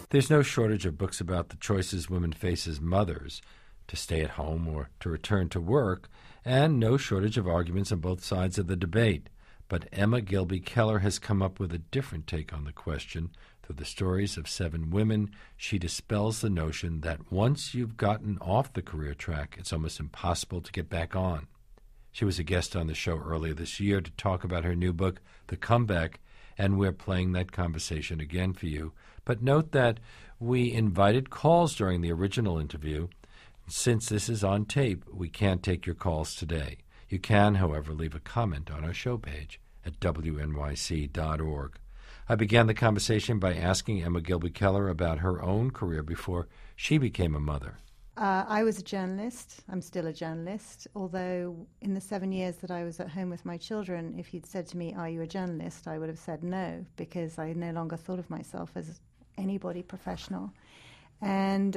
There's no shortage of books about the choices women face as mothers, to stay at home or to return to work, and no shortage of arguments on both sides of the debate. But Emma Gilby Keller has come up with a different take on the question. Through the stories of 7 women, she dispels the notion that once you've gotten off the career track, it's almost impossible to get back on. She was a guest on the show earlier this year to talk about her new book, The Comeback, and we're playing that conversation again for you. But note that we invited calls during the original interview. Since this is on tape, we can't take your calls today. You can, however, leave a comment on our show page at wnyc.org. I began the conversation by asking Emma Gilby Keller about her own career before she became a mother. I was a journalist. I'm still a journalist, although in the 7 years that I was at home with my children, if you'd said to me, "Are you a journalist?" I would have said no, because I no longer thought of myself as anybody professional. And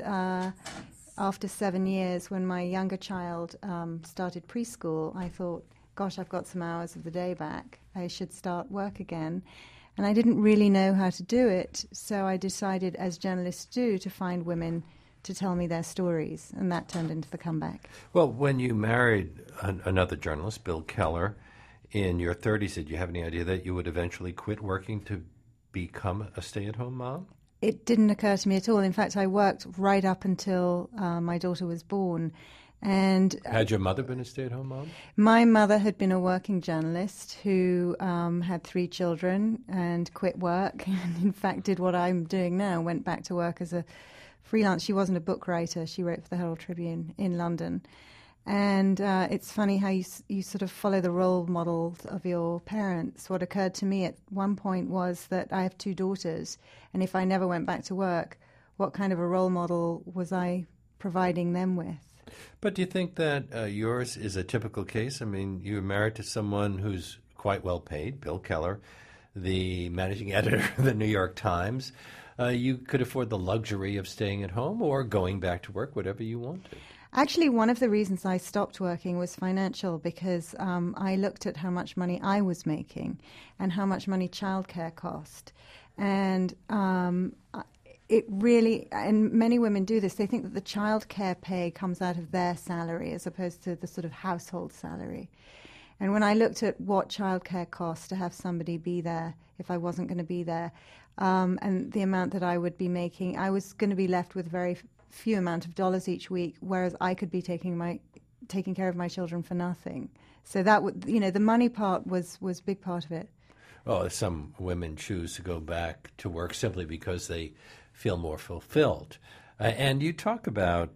after 7 years, when my younger child started preschool, I thought, gosh, I've got some hours of the day back. I should start work again. And I didn't really know how to do it, so I decided, as journalists do, to find women to tell me their stories, and that turned into The Comeback. Well, when you married another journalist, Bill Keller, in your 30s, did you have any idea that you would eventually quit working to become a stay-at-home mom? It didn't occur to me at all. In fact, I worked right up until my daughter was born. And had your mother been a stay-at-home mom? My mother had been a working journalist who had 3 children and quit work, and in fact did what I'm doing now, went back to work as a freelance. She wasn't a book writer. She wrote for the Herald Tribune in London. And it's funny how you sort of follow the role models of your parents. What occurred to me at one point was that I have 2 daughters, and if I never went back to work, what kind of a role model was I providing them with? But do you think that yours is a typical case? I mean, you're married to someone who's quite well paid, Bill Keller, the managing editor of the New York Times. You could afford the luxury of staying at home or going back to work, whatever you wanted. Actually, one of the reasons I stopped working was financial, because I looked at how much money I was making and how much money childcare cost. And it really, and many women do this, they think that the childcare pay comes out of their salary as opposed to the sort of household salary. And when I looked at what childcare costs to have somebody be there if I wasn't going to be there, and the amount that I would be making, I was going to be left with very few amount of dollars each week, whereas I could be taking care of my children for nothing. So that would, the money part was a big part of it. Well, some women choose to go back to work simply because they feel more fulfilled. And you talk about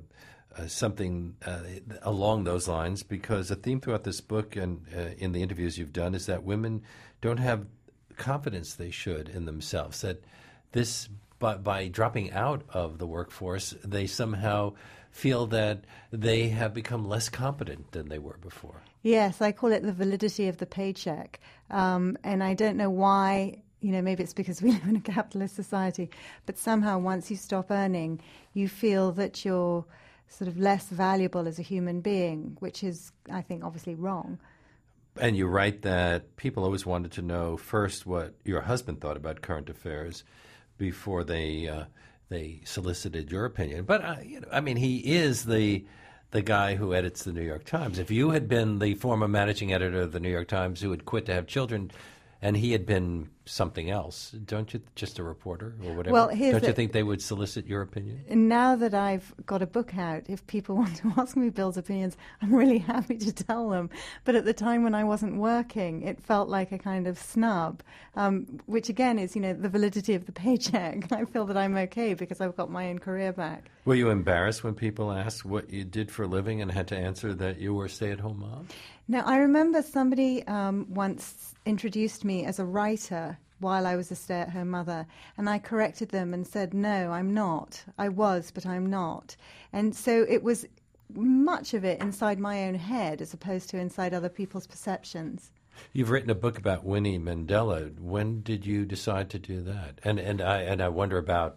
something along those lines, because a theme throughout this book and in the interviews you've done is that women don't have confidence they should in themselves, that this by dropping out of the workforce, they somehow feel that they have become less competent than they were before. Yes, I call it the validity of the paycheck. And I don't know why, maybe it's because we live in a capitalist society, but somehow once you stop earning, you feel that you're sort of less valuable as a human being, which is, I think, obviously wrong. And you write that people always wanted to know first what your husband thought about current affairs before they solicited your opinion. But he is the guy who edits the New York Times. If you had been the former managing editor of the New York Times who had quit to have children, and he had been something else, don't you, just a reporter or whatever, don't you think they would solicit your opinion? Now that I've got a book out, if people want to ask me Bill's opinions, I'm really happy to tell them. But at the time when I wasn't working, it felt like a kind of snub, which again is, the validity of the paycheck. I feel that I'm okay because I've got my own career back. Were you embarrassed when people asked what you did for a living and had to answer that you were a stay-at-home mom? Now, I remember somebody once introduced me as a writer while I was a stay-at-home mother, and I corrected them and said, no, I'm not. I was, but I'm not. And so it was much of it inside my own head as opposed to inside other people's perceptions. You've written a book about Winnie Mandela. When did you decide to do that? And I wonder about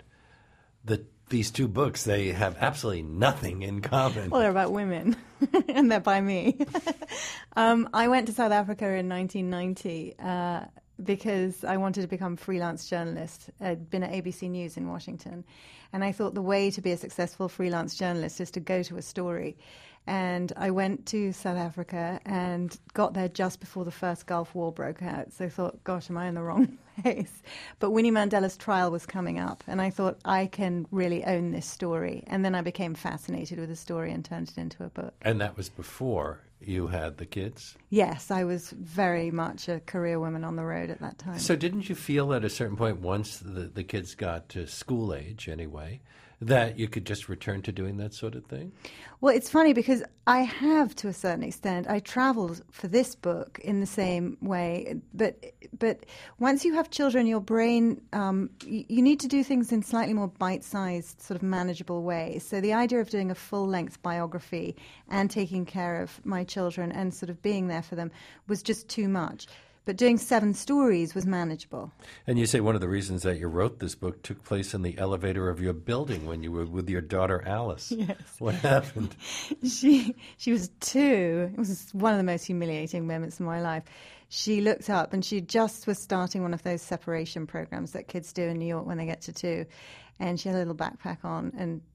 these 2 books. They have absolutely nothing in common. Well, they're about women, and they're by me. I went to South Africa in 1990 because I wanted to become a freelance journalist. I'd been at ABC News in Washington. And I thought the way to be a successful freelance journalist is to go to a story. And I went to South Africa and got there just before the first Gulf War broke out. So I thought, gosh, am I in the wrong place? But Winnie Mandela's trial was coming up, and I thought, I can really own this story. And then I became fascinated with the story and turned it into a book. And that was before you had the kids? Yes, I was very much a career woman on the road at that time. So didn't you feel at a certain point, once the kids got to school age anyway, that you could just return to doing that sort of thing? Well, it's funny because I have, to a certain extent. I traveled for this book in the same way. But once you have children, your brain, you need to do things in slightly more bite-sized, sort of manageable ways. So the idea of doing a full-length biography and taking care of my children and sort of being there for them was just too much. But doing 7 stories was manageable. And you say one of the reasons that you wrote this book took place in the elevator of your building when you were with your daughter, Alice. Yes. What happened? She was 2. It was one of the most humiliating moments in my life. She looked up and she just was starting one of those separation programs that kids do in New York when they get to 2. And she had a little backpack on,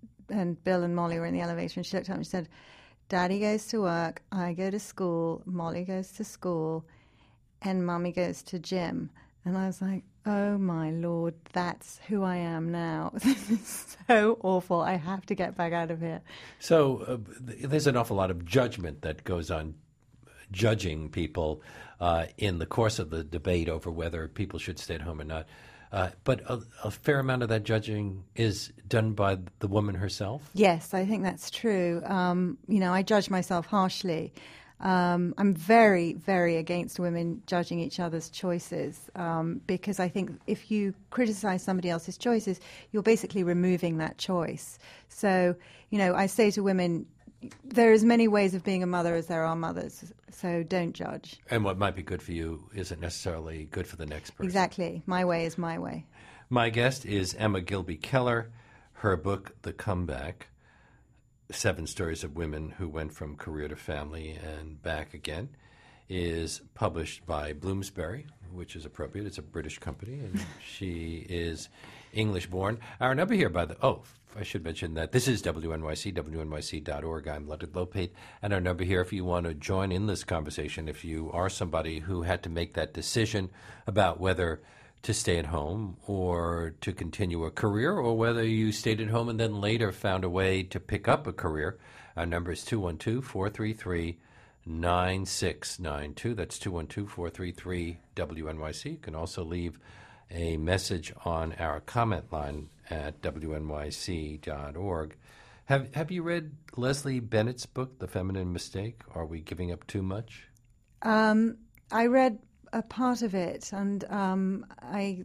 and Bill and Molly were in the elevator, and she looked up and she said, "Daddy goes to work, I go to school, Molly goes to school, and Mummy goes to gym." And I was like, oh, my Lord, that's who I am now. This is so awful. I have to get back out of here. So there's an awful lot of judgment that goes on, judging people in the course of the debate over whether people should stay at home or not. But a fair amount of that judging is done by the woman herself? Yes, I think that's true. I judge myself harshly. I'm very, very against women judging each other's choices because I think if you criticize somebody else's choices, you're basically removing that choice. So, I say to women, there are as many ways of being a mother as there are mothers, so don't judge. And what might be good for you isn't necessarily good for the next person. Exactly. My way is my way. My guest is Emma Gilbey Keller. Her book, The Comeback, 7 Stories of Women Who Went from Career to Family and Back Again, is published by Bloomsbury, which is appropriate. It's a British company, and she is English-born. Our number here, I should mention that this is WNYC, WNYC.org. I'm Leonard Lopate, and our number here, if you want to join in this conversation, if you are somebody who had to make that decision about whether to stay at home or to continue a career, or whether you stayed at home and then later found a way to pick up a career. Our number is 212-433-9692. That's 212-433-WNYC. You can also leave a message on our comment line at WNYC.org. Have you read Leslie Bennett's book, The Feminine Mistake? Are we giving up too much? I read a part of it, and I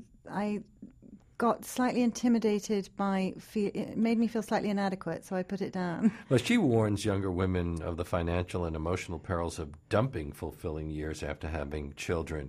got slightly intimidated by it made me feel slightly inadequate, so I put it down. Well, she warns younger women of the financial and emotional perils of dumping fulfilling years after having children.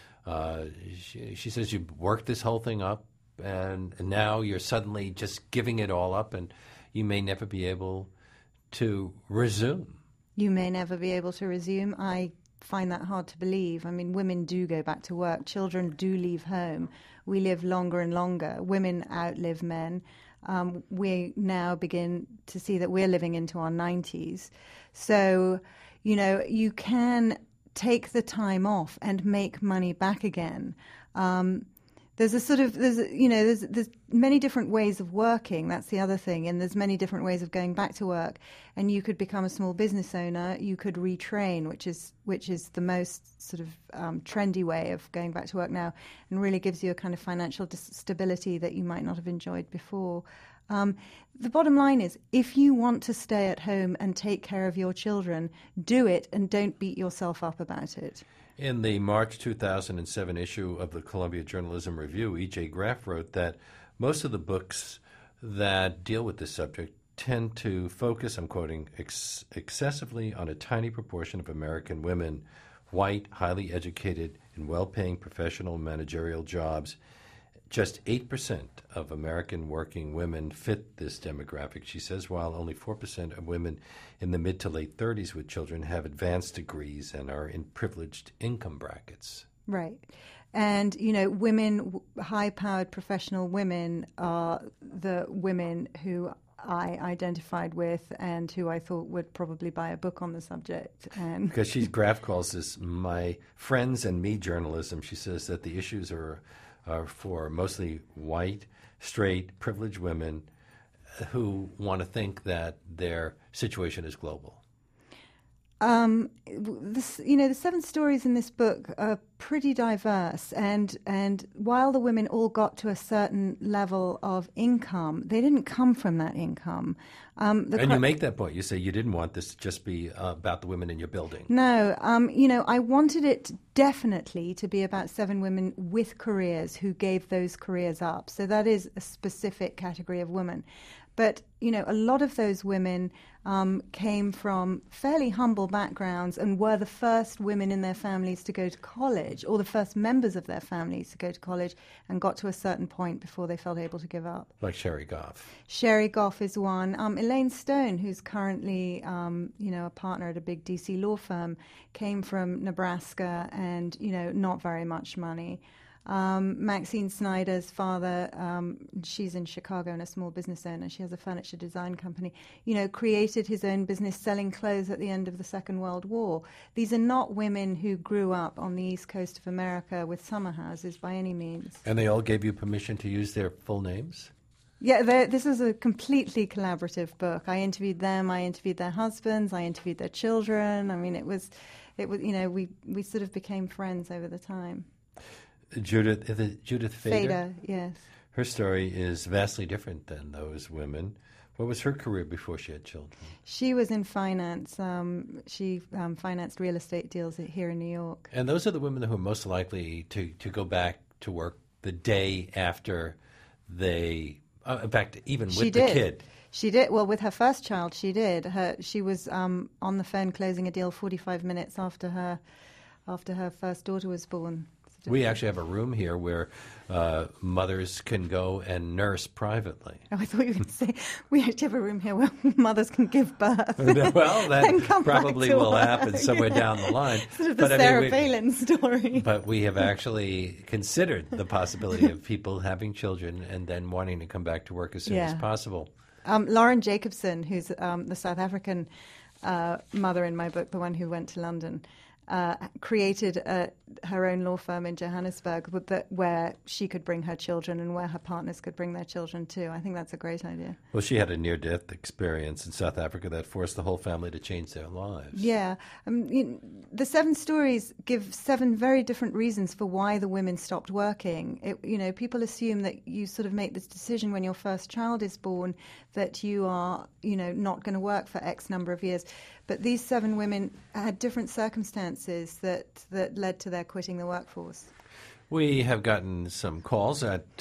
She says you worked this whole thing up, and now you're suddenly just giving it all up, and you may never be able to resume. You may never be able to resume. I find that hard to believe. I mean, women do go back to work. Children do leave home. We live longer and longer. Women outlive men. We now begin to see that we're living into our 90s. So, you can take the time off and make money back again. There's many different ways of working. That's the other thing. And there's many different ways of going back to work. And you could become a small business owner. You could retrain, which is the most sort of trendy way of going back to work now, and really gives you a kind of financial stability that you might not have enjoyed before. The bottom line is, if you want to stay at home and take care of your children, do it and don't beat yourself up about it. In the March 2007 issue of the Columbia Journalism Review, E.J. Graff wrote that most of the books that deal with this subject tend to focus, I'm quoting, excessively on a tiny proportion of American women, white, highly educated, in well-paying professional managerial jobs. Just 8% of American working women fit this demographic, she says, while only 4% of women in the mid to late 30s with children have advanced degrees and are in privileged income brackets. Right. And, women, high-powered professional women are the women who I identified with and who I thought would probably buy a book on the subject. And because Graf calls this my friends and me journalism. She says that the issues are for mostly white, straight, privileged women who want to think that their situation is global. The 7 stories in this book are pretty diverse, and while the women all got to a certain level of income, they didn't come from that income. And you make that point. You say you didn't want this to just be about the women in your building. No, I wanted it definitely to be about 7 women with careers who gave those careers up. So that is a specific category of women. But, a lot of those women came from fairly humble backgrounds and were the first women in their families to go to college, or the first members of their families to go to college, and got to a certain point before they felt able to give up. Like Sherry Goff. Sherry Goff is one. Elaine Stone, who's currently, a partner at a big D.C. law firm, came from Nebraska and, not very much money. Maxine Snyder's father, she's in Chicago and a small business owner. She has a furniture design company, created his own business selling clothes at the end of the Second World War. These are not women who grew up on the East Coast of America with summer houses by any means. And they all gave you permission to use their full names? Yeah, this is a completely collaborative book. I interviewed them, I interviewed their husbands, I interviewed their children. I mean, it was, we sort of became friends over the time. Judith Fader? Yes. Her story is vastly different than those women. What was her career before she had children? She was in finance. She financed real estate deals here in New York. And those are the women who are most likely to go back to work the day after they, in fact, even with the kid. She did. Well, with her first child, she did. She was on the phone closing a deal 45 minutes after her first daughter was born. We actually have a room here where mothers can go and nurse privately. Oh, I thought you were going to say we actually have a room here where mothers can give birth. Well, that probably will happen somewhere down the line. Sort of the Sarah Palin story. But we have actually considered the possibility of people having children and then wanting to come back to work as soon as possible. Lauren Jacobson, who's the South African mother in my book, the one who went to London, created her own law firm in Johannesburg where she could bring her children and where her partners could bring their children too. I think that's a great idea. Well, she had a near-death experience in South Africa that forced the whole family to change their lives. Yeah. The 7 stories give 7 very different reasons for why the women stopped working. People assume that you sort of make this decision when your first child is born that you are, not going to work for X number of years. But these 7 women had different circumstances that led to their quitting the workforce. We have gotten some calls at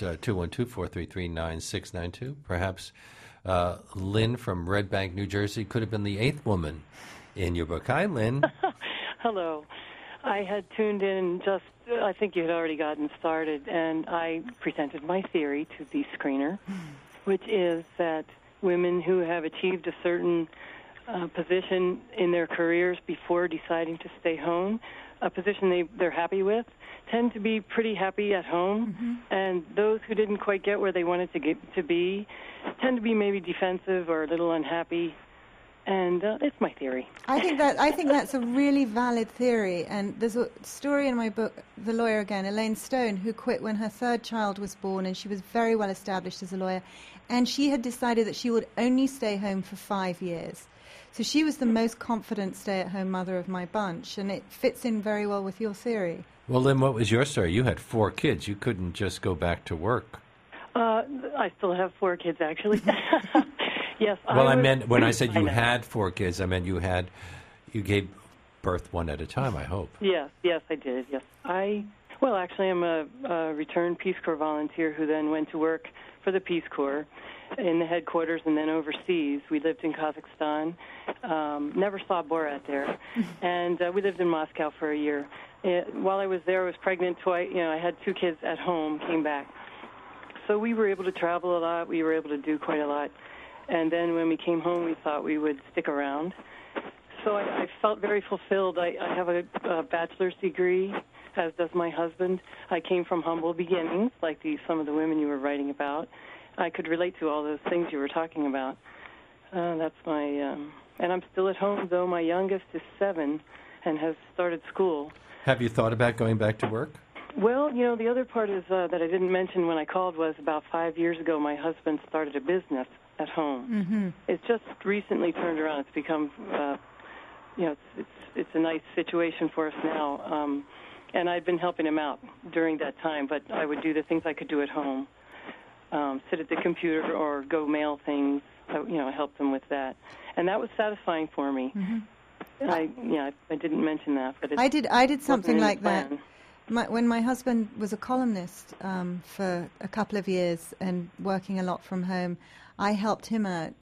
212-433-9692. Perhaps Lynn from Red Bank, New Jersey, could have been the 8th woman in your book. Hi, Lynn. Hello. I had tuned in I think you had already gotten started, and I presented my theory to the screener, which is that women who have achieved a certain position in their careers before deciding to stay home, a position they're happy with, tend to be pretty happy at home. Mm-hmm. And those who didn't quite get where they wanted to be tend to be maybe defensive or a little unhappy. And it's my theory. I think that's a really valid theory. And there's a story in my book, The Lawyer Again, Elaine Stone, who quit when her 3rd child was born, and she was very well established as a lawyer. And she had decided that she would only stay home for 5 years. So she was the most confident stay-at-home mother of my bunch, and it fits in very well with your theory. Well, Lynn, what was your story? You had 4 kids. You couldn't just go back to work. I still have 4 kids, actually. Yes. Well, I meant when I said you had 4 kids, I meant you gave birth one at a time, I hope. Yes, I did, yes. Actually, I'm a returned Peace Corps volunteer who then went to work for the Peace Corps in the headquarters and then overseas. We lived in Kazakhstan. Never saw Borat there. And we lived in Moscow for a year. While I was there, I was pregnant twice. I had 2 kids at home, came back. So we were able to travel a lot. We were able to do quite a lot. And then when we came home, we thought we would stick around. So I felt very fulfilled. I have a bachelor's degree as does my husband. I came from humble beginnings, like some of the women you were writing about. I could relate to all those things you were talking about. That's my, and I'm still at home, though my youngest is 7 and has started school. Have you thought about going back to work? Well, the other part is that I didn't mention when I called was about 5 years ago my husband started a business at home. Mm-hmm. It's just recently turned around. It's become, it's a nice situation for us now. And I've been helping him out during that time, but I would do the things I could do at home, sit at the computer or go mail things. I helped him with that, and that was satisfying for me. Mm-hmm. I didn't mention that, but I did something like that. plan. When my husband was a columnist for a couple of years and working a lot from home, I helped him out.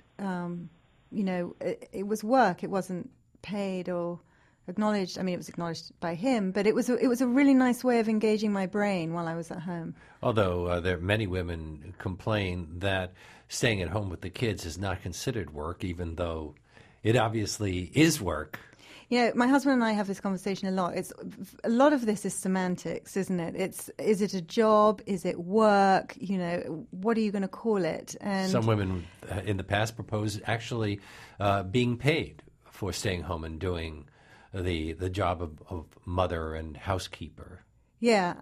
It was work. It wasn't paid or acknowledged. I mean, it was acknowledged by him, but it was a really nice way of engaging my brain while I was at home. Although there are many women complain that staying at home with the kids is not considered work, even though it obviously is work. My husband and I have this conversation a lot. A lot of this is semantics, isn't it? Is it a job? Is it work? What are you going to call it? And some women in the past proposed actually being paid for staying home and doing the job of mother and housekeeper. Yeah,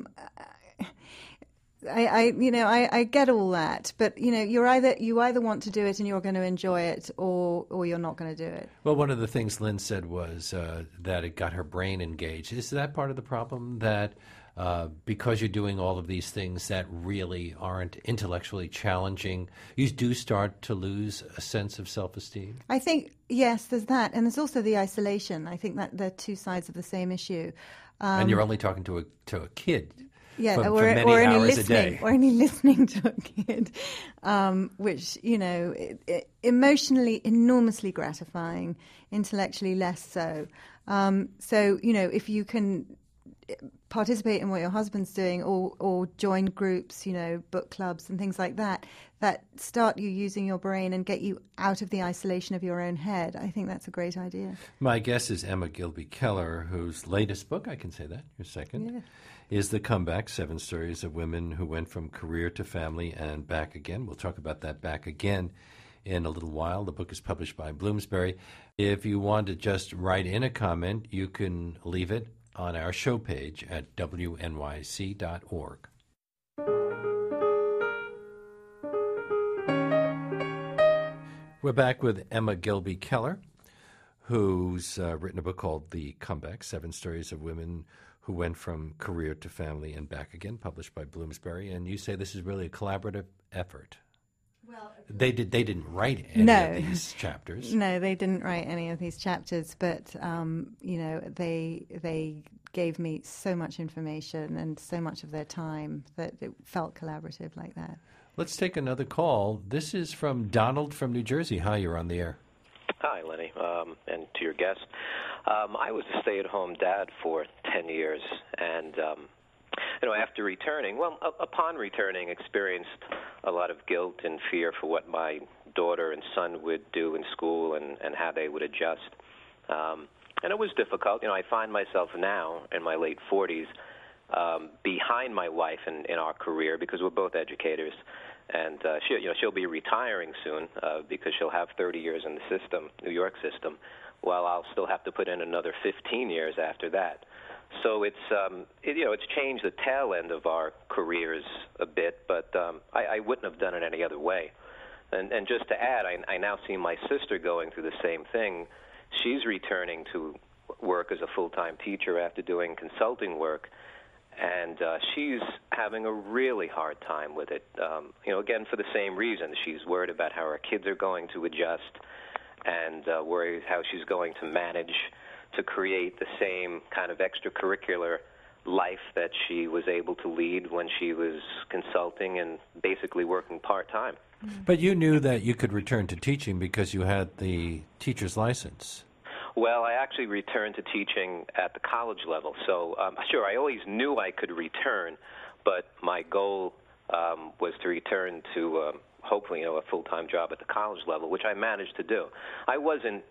I get all that, but you either want to do it and you're going to enjoy it, or you're not going to do it. Well, one of the things Lynn said was that it got her brain engaged. Is that part of the problem, that because you're doing all of these things that really aren't intellectually challenging, you do start to lose a sense of self-esteem? I think, yes, there's that, and there's also the isolation. I think that they're two sides of the same issue. And you're only talking to a kid. Yeah, for many hours a day. Or only listening to a kid, which, emotionally enormously gratifying, intellectually less so. If you can participate in what your husband's doing or join groups, book clubs and things like that start you using your brain and get you out of the isolation of your own head, I think that's a great idea. My guest is Emma Gilby Keller, whose latest book, I can say that, your second, is The Comeback, 7 Stories of Women Who Went From Career to Family and Back Again. We'll talk about that back again in a little while. The book is published by Bloomsbury. If you want to just write in a comment, you can leave it on our show page at wnyc.org. We're back with Emma Gilby Keller, who's written a book called The Comeback, 7 Stories of Women Who Went From Career to Family and Back Again, published by Bloomsbury. And you say this is really a collaborative effort. Well, they didn't write any of these chapters. No, they didn't write any of these chapters, but they gave me so much information and so much of their time that it felt collaborative like that. Let's take another call. This is from Donald from New Jersey. Hi, you're on the air. Hi, Lenny, and to your guest. I was a stay-at-home dad for 10 years, and after returning, upon returning, experienced a lot of guilt and fear for what my daughter and son would do in school and how they would adjust. And it was difficult. I find myself now in my late 40s behind my wife in our career because we're both educators. And she'll be retiring soon because she'll have 30 years in the system, New York system, while I'll still have to put in another 15 years after that. So it's changed the tail end of our careers a bit, but I wouldn't have done it any other way. And just to add, I now see my sister going through the same thing. She's returning to work as a full-time teacher after doing consulting work, and she's having a really hard time with it. Again, for the same reason. She's worried about how her kids are going to adjust and worried how she's going to manage to create the same kind of extracurricular life that she was able to lead when she was consulting and basically working part-time. But you knew that you could return to teaching because you had the teacher's license. Well, I actually returned to teaching at the college level. So, sure, I always knew I could return, but my goal was to return to hopefully, a full-time job at the college level, which I managed to do. I wasn't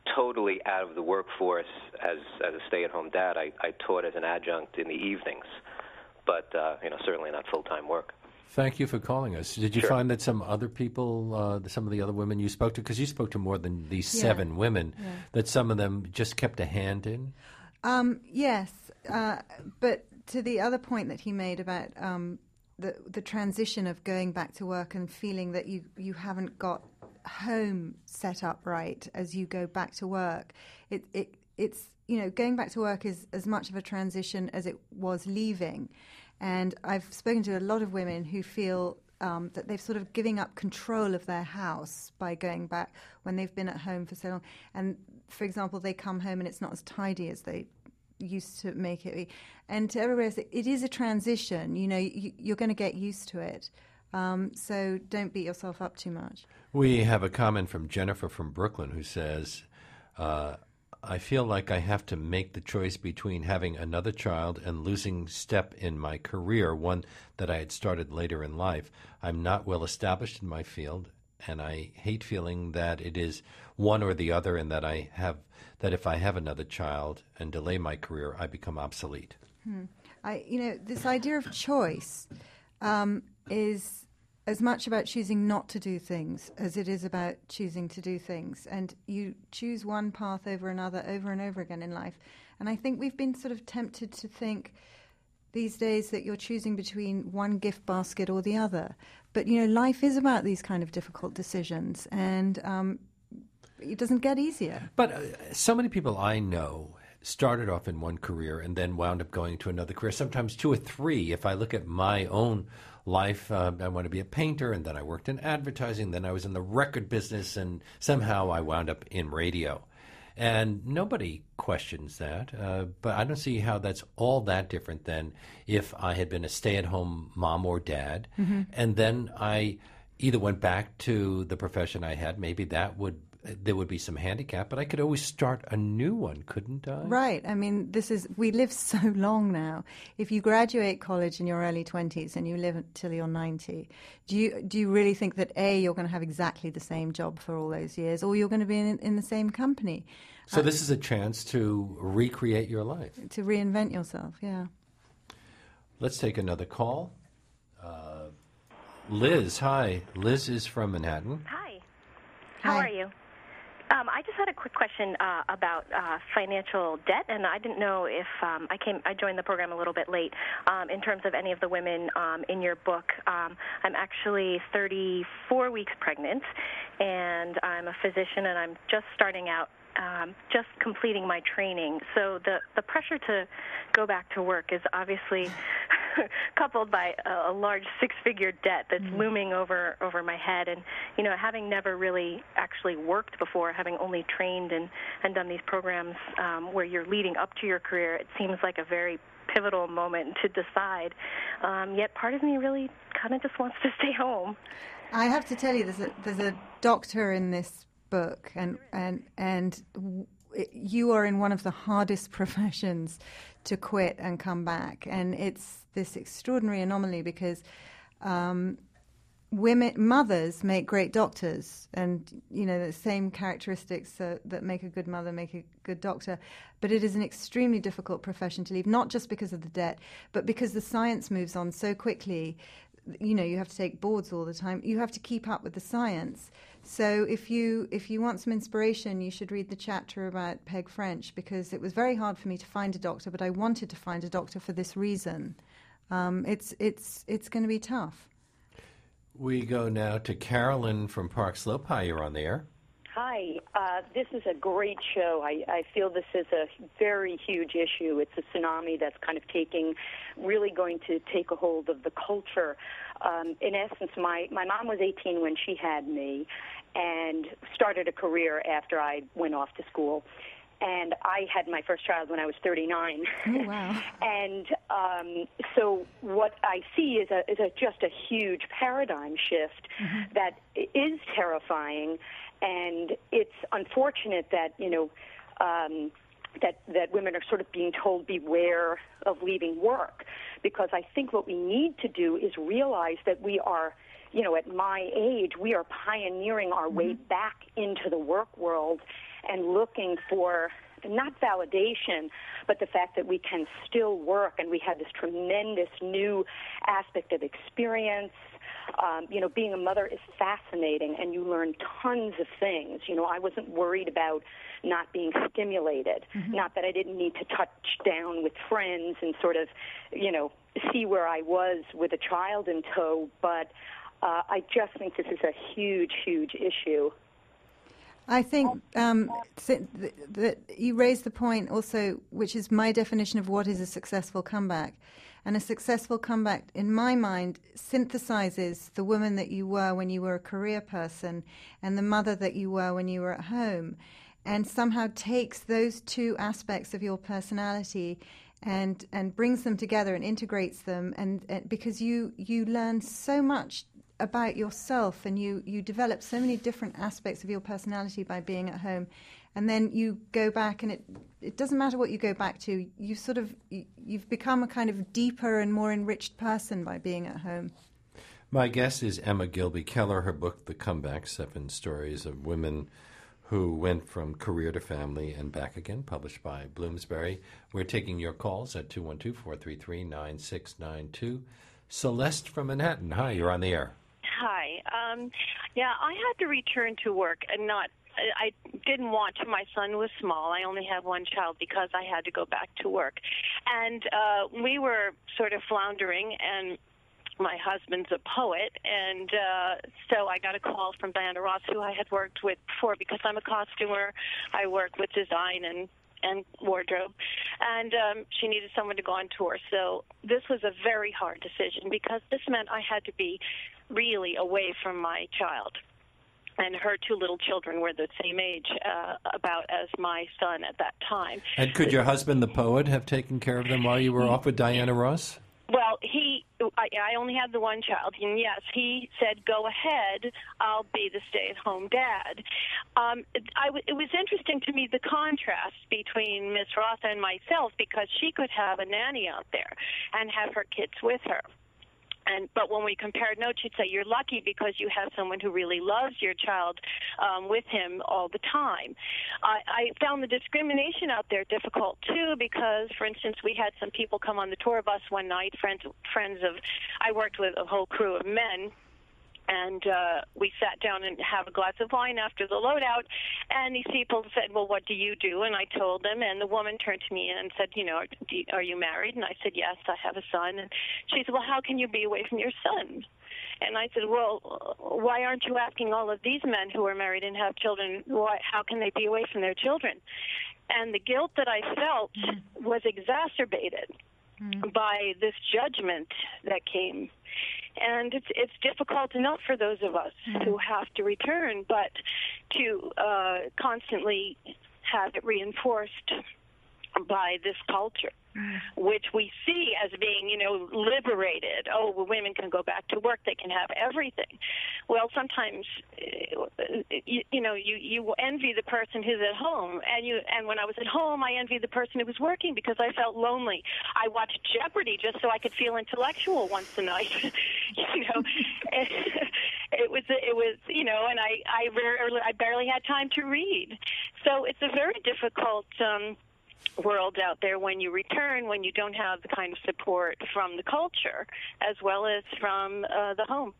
totally out of the workforce as a stay-at-home dad. I taught as an adjunct in the evenings, but certainly not full-time work. Thank you for calling us. Did you Sure. find that some other people, some of the other women you spoke to, because you spoke to more than these 7 women, that some of them just kept a hand in? Yes, but to the other point that he made about the transition of going back to work and feeling that you haven't got home set up right as you go back to work, it's going back to work is as much of a transition as it was leaving. And I've spoken to a lot of women who feel that they've sort of giving up control of their house by going back when they've been at home for so long. And, for example, they come home and it's not as tidy as they used to make it be. And to everybody else, it is a transition. You're going to get used to it. So don't beat yourself up too much. We have a comment from Jennifer from Brooklyn who says, I feel like I have to make the choice between having another child and losing step in my career, one that I had started later in life. I'm not well established in my field, and I hate feeling that it is one or the other, and that if I have another child and delay my career, I become obsolete. This idea of choice is as much about choosing not to do things as it is about choosing to do things. And you choose one path over another over and over again in life. And I think we've been sort of tempted to think these days that you're choosing between one gift basket or the other. But, life is about these kind of difficult decisions, and it doesn't get easier. But so many people I know started off in one career and then wound up going to another career, sometimes 2 or 3. If I look at my own life, I want to be a painter, and then I worked in advertising, then I was in the record business, and somehow I wound up in radio. And nobody questions that, but I don't see how that's all that different than if I had been a stay-at-home mom or dad, and then I either went back to the profession I had. Maybe there would be some handicap, but I could always start a new one, couldn't I? Right. I mean, we live so long now. If you graduate college in your early 20s and you live until you're 90, do you really think that you're going to have exactly the same job for all those years, or you're going to be in the same company? So this is a chance to recreate your life. To reinvent yourself, yeah. Let's take another call. Liz, hi. Liz is from Manhattan. Hi. How are you? I just had a quick question about financial debt, and I didn't know if I joined the program a little bit late in terms of any of the women in your book. I'm actually 34 weeks pregnant, and I'm a physician, and I'm just starting out, just completing my training. So the pressure to go back to work is obviously coupled by a large 6-figure debt that's looming over my head. And, having never really actually worked before, having only trained and done these programs where you're leading up to your career, it seems like a very pivotal moment to decide. Yet part of me really kind of just wants to stay home. I have to tell you, there's a doctor in this book, and you are in one of the hardest professions to quit and come back, and it's this extraordinary anomaly because mothers make great doctors, and the same characteristics that make a good mother make a good doctor, but it is an extremely difficult profession to leave, not just because of the debt, but because the science moves on so quickly. You have to take boards all the time. You have to keep up with the science. So if you want some inspiration, you should read the chapter about Peg French, because it was very hard for me to find a doctor, but I wanted to find a doctor for this reason. It's going to be tough. We go now to Carolyn from Park Slope. Hi, you're on the air. Hi. This is a great show. I feel this is a very huge issue. It's a tsunami that's kind of really going to take a hold of the culture. In essence, my mom was 18 when she had me and started a career after I went off to school. And I had my first child when I was 39. Oh, wow. And so what I see is just a huge paradigm shift that is terrifying. And it's unfortunate that, that women are sort of being told beware of leaving work, because I think what we need to do is realize that we are, at my age, we are pioneering our way back into the work world and looking for not validation, but the fact that we can still work, and we have this tremendous new aspect of experience. Being a mother is fascinating, and you learn tons of things. I wasn't worried about not being stimulated, not that I didn't need to touch down with friends and sort of, see where I was with a child in tow, but I just think this is a huge, huge issue. I think that you raised the point also, which is my definition of what is a successful comeback. And a successful comeback, in my mind, synthesizes the woman that you were when you were a career person and the mother that you were when you were at home, and somehow takes those two aspects of your personality and brings them together and integrates them. And because you learn so much about yourself, and you develop so many different aspects of your personality by being at home, and then you go back, and it doesn't matter what you go back to, you've become a kind of deeper and more enriched person by being at home. My guest is Emma Gilbey Keller. Her book, The Comeback, 7 Stories of Women Who Went From Career to Family and Back Again, published by Bloomsbury. We're taking your calls at 212-433-9692. Celeste from Manhattan. Hi, you're on the air. Hi. I had to return to work, and I didn't want to. My son was small. I only have one child because I had to go back to work. And we were sort of floundering, and my husband's a poet, and so I got a call from Diana Ross, who I had worked with before, because I'm a costumer. I work with design and wardrobe, and she needed someone to go on tour. So this was a very hard decision, because this meant I had to be really away from my child. And her 2 little children were the same age about as my son at that time. And could your husband, the poet, have taken care of them while you were off with Diana Ross? Well, I only had the one child, and yes, he said, go ahead, I'll be the stay-at-home dad. It was interesting to me, the contrast between Miss Ross and myself, because she could have a nanny out there and have her kids with her. But when we compared notes, she'd say, you're lucky because you have someone who really loves your child with him all the time. I found the discrimination out there difficult, too, because, for instance, we had some people come on the tour bus one night, friends of, I worked with a whole crew of men, and we sat down and have a glass of wine after the loadout, and these people said, well, what do you do? And I told them, and the woman turned to me and said, are you married? And I said, yes, I have a son. And she said, well, how can you be away from your son? And I said, well, why aren't you asking all of these men who are married and have children, how can they be away from their children? And the guilt that I felt was exacerbated by this judgment that came. And it's difficult enough for those of us who have to return, but to constantly have it reinforced by this culture, which we see as being, liberated. Oh, well, women can go back to work; they can have everything. Well, sometimes, you envy the person who's at home, and when I was at home, I envied the person who was working because I felt lonely. I watched Jeopardy just so I could feel intellectual once a night. It was, and I barely had time to read. So it's a very difficult world out there when you return, when you don't have the kind of support from the culture as well as from the home,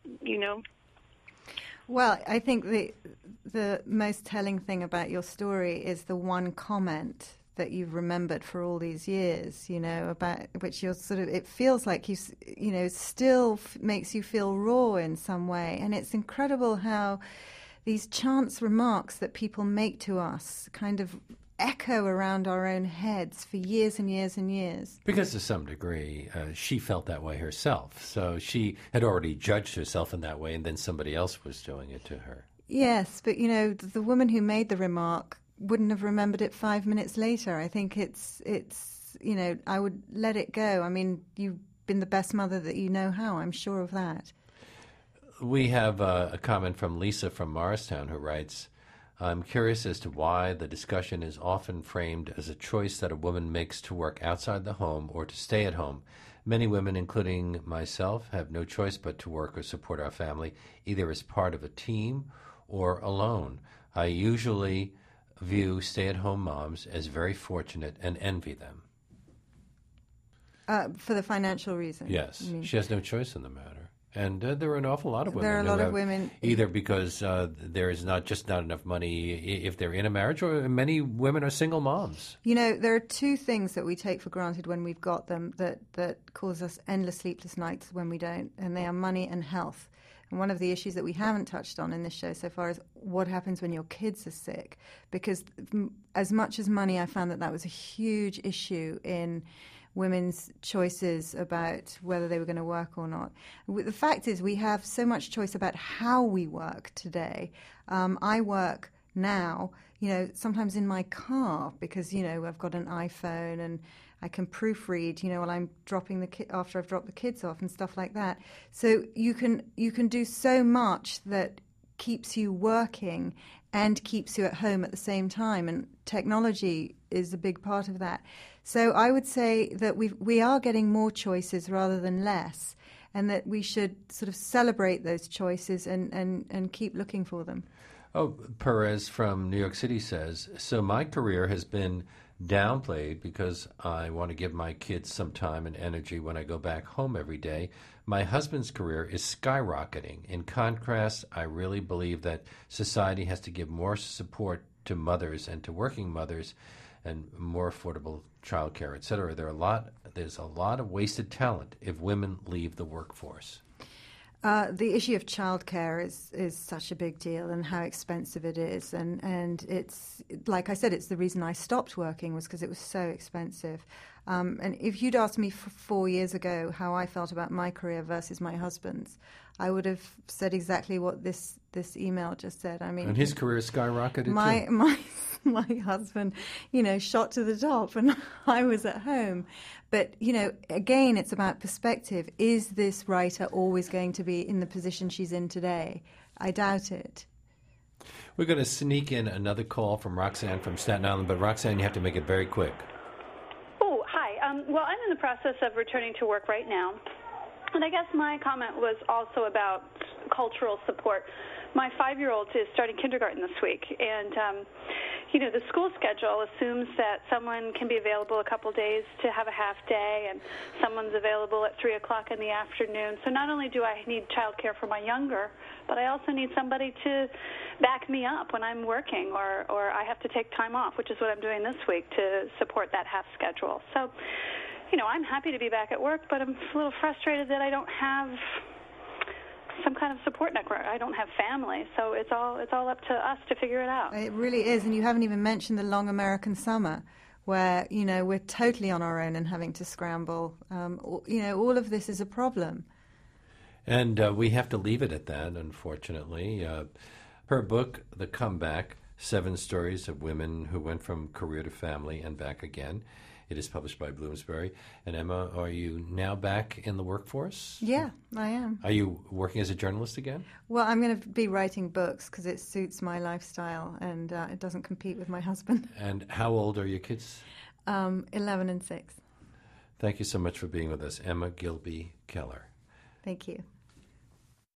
Well, I think the most telling thing about your story is the one comment that you've remembered for all these years, about which you're sort of, it feels like still makes you feel raw in some way. And it's incredible how these chance remarks that people make to us kind of echo around our own heads for years and years and years. Because to some degree, she felt that way herself. So she had already judged herself in that way, and then somebody else was doing it to her. Yes, but, the woman who made the remark wouldn't have remembered it 5 minutes later. I think it's I would let it go. I mean, you've been the best mother that you know how. I'm sure of that. We have a comment from Lisa from Morristown who writes, I'm curious as to why the discussion is often framed as a choice that a woman makes to work outside the home or to stay at home. Many women, including myself, have no choice but to work or support our family, either as part of a team or alone. I usually view stay-at-home moms as very fortunate and envy them. For the financial reason? Yes. She has no choice in the matter. And there are an awful lot of women. There are a lot of women. Either because there is not enough money if they're in a marriage, or many women are single moms. You know, there are two things that we take for granted when we've got them that cause us endless sleepless nights when we don't, and they are money and health. And one of the issues that we haven't touched on in this show so far is what happens when your kids are sick. Because as much as money, I found that was a huge issue in women's choices about whether they were going to work or not. The fact is we have so much choice about how we work today. I work now, sometimes in my car because, I've got an iPhone and I can proofread, while I'm dropping after I've dropped the kids off and stuff like that. So you can do so much that keeps you working and keeps you at home at the same time, and technology is a big part of that. So I would say that we are getting more choices rather than less, and that we should sort of celebrate those choices and keep looking for them. Oh, Perez from New York City says, so my career has been downplayed because I want to give my kids some time and energy when I go back home every day. My husband's career is skyrocketing. In contrast, I really believe that society has to give more support to mothers and to working mothers and more affordable child care, et cetera. There's a lot of wasted talent if women leave the workforce. The issue of childcare is such a big deal, and how expensive it is, and it's like I said, it's the reason I stopped working was because it was so expensive. And if you'd asked me 4 years ago how I felt about my career versus my husband's, I would have said exactly what this email just said. I mean, and his career skyrocketed too. My husband, shot to the top, and I was at home. But, again, it's about perspective. Is this writer always going to be in the position she's in today? I doubt it. We're going to sneak in another call from Roxanne from Staten Island, but Roxanne, you have to make it very quick. Oh, hi. Well, I'm in the process of returning to work right now. And I guess my comment was also about cultural support. My 5-year-old is starting kindergarten this week, and the school schedule assumes that someone can be available a couple days to have a half day, and someone's available at 3 o'clock in the afternoon. So not only do I need childcare for my younger, but I also need somebody to back me up when I'm working, or I have to take time off, which is what I'm doing this week to support that half schedule. So, I'm happy to be back at work, but I'm a little frustrated that I don't have some kind of support network. I don't have family, so it's all up to us to figure it out. It really is, and you haven't even mentioned the long American summer, where we're totally on our own and having to scramble. All of this is a problem. And we have to leave it at that, unfortunately. Her book, The Comeback: 7 Stories of Women Who Went from Career to Family and Back Again. It is published by Bloomsbury. And Emma, are you now back in the workforce? Yeah, I am. Are you working as a journalist again? Well, I'm going to be writing books because it suits my lifestyle, and it doesn't compete with my husband. And how old are your kids? 11 and 6. Thank you so much for being with us, Emma Gilby Keller. Thank you.